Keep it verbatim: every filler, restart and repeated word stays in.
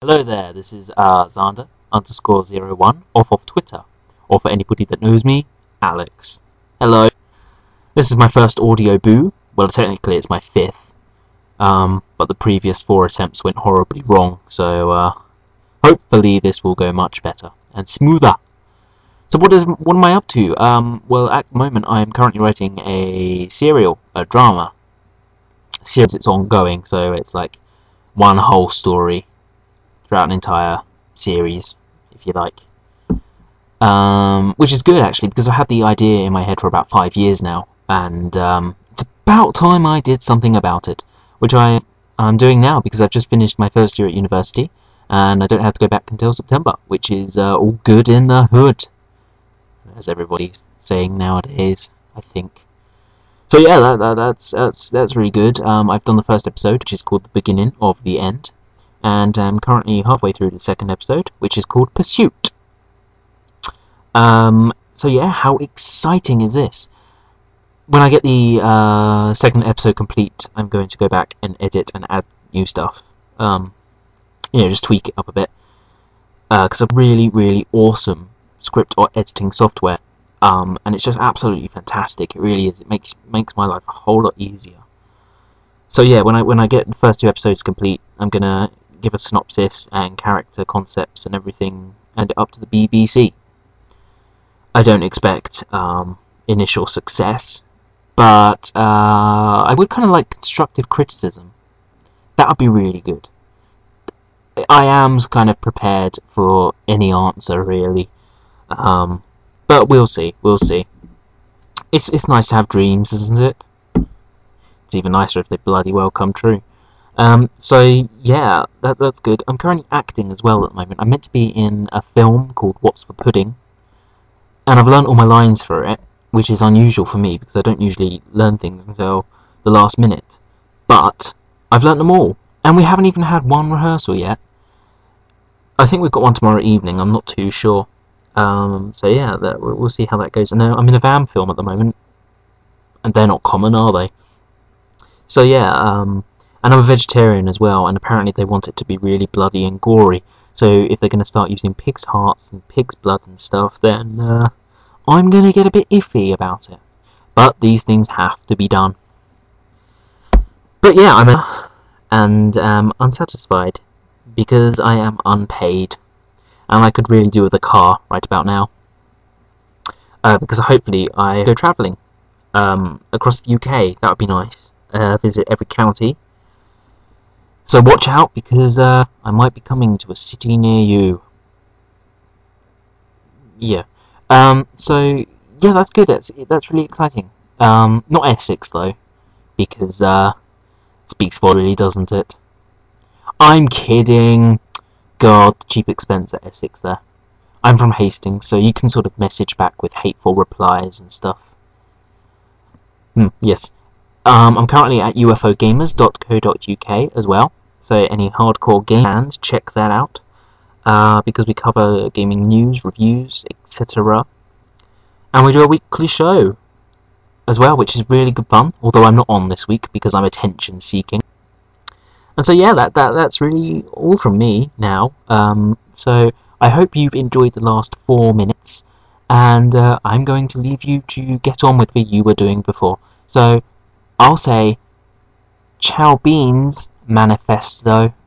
Hello there, this is uh, Xander underscore zero one off of Twitter, or for anybody that knows me, Alex. Hello. This is my first audio boo. Well, technically it's my fifth, um, but the previous four attempts went horribly wrong, so uh, hopefully this will go much better and smoother. So what is what am I up to? Um, well, at the moment I am currently writing a serial, a drama. Series it's ongoing, so it's like one whole story throughout an entire series, if you like. Um, which is good, actually, because I've had the idea in my head for about five years now, and um, it's about time I did something about it, which I, I'm doing now, because I've just finished my first year at university, and I don't have to go back until September, which is uh, all good in the hood, as everybody's saying nowadays, I think. So yeah, that, that, that's, that's, that's really good. Um, I've done the first episode, which is called The Beginning of the End, and I'm currently halfway through the second episode, which is called Pursuit. Um, so yeah, how exciting is this? When I get the uh, second episode complete, I'm going to go back and edit and add new stuff. Um, you know, just tweak it up a bit. Because uh, a really, really awesome script or editing software. Um, and it's just absolutely fantastic. It really is. It makes makes my life a whole lot easier. So yeah, when I when I get the first two episodes complete, I'm gonna give a synopsis and character concepts and everything, and it up to the B B C. I don't expect um, initial success, but uh, I would kind of like constructive criticism. That would be really good. I am kind of prepared for any answer, really, um, but we'll see. We'll see. It's it's nice to have dreams, isn't it? It's even nicer if they bloody well come true. Um, so yeah, that, that's good. I'm currently acting as well at the moment. I'm meant to be in a film called What's for Pudding, and I've learnt all my lines for it, which is unusual for me because I don't usually learn things until the last minute. But I've learnt them all, and we haven't even had one rehearsal yet. I think we've got one tomorrow evening. I'm not too sure. Um, so yeah, that, we'll see how that goes. And I'm in a Vam film at the moment, and they're not common, are they? So yeah. Um, And I'm a vegetarian as well, and apparently they want it to be really bloody and gory. So if they're going to start using pig's hearts and pig's blood and stuff, then uh, I'm going to get a bit iffy about it. But these things have to be done. But yeah, I'm a and am unsatisfied because I am unpaid, and I could really do with a car right about now. Uh, because hopefully I go travelling um, across the U K. That would be nice. Uh, visit every county. So watch out, because uh, I might be coming to a city near you. Yeah. Um. So yeah, that's good. That's that's really exciting. Um. Not Essex though, because uh, it speaks for it, really, doesn't it? I'm kidding. God, cheap expense at Essex there. I'm from Hastings, so you can sort of message back with hateful replies and stuff. Hmm. Yes. Um, I'm currently at U F O gamers dot co dot U K as well, so any hardcore game fans, check that out, uh, because we cover gaming news, reviews, et cetera. And we do a weekly show as well, which is really good fun, although I'm not on this week because I'm attention seeking. And so yeah, that, that that's really all from me now. Um, so I hope you've enjoyed the last four minutes, and uh, I'm going to leave you to get on with what you were doing before. So I'll say, ciao beans, manifesto.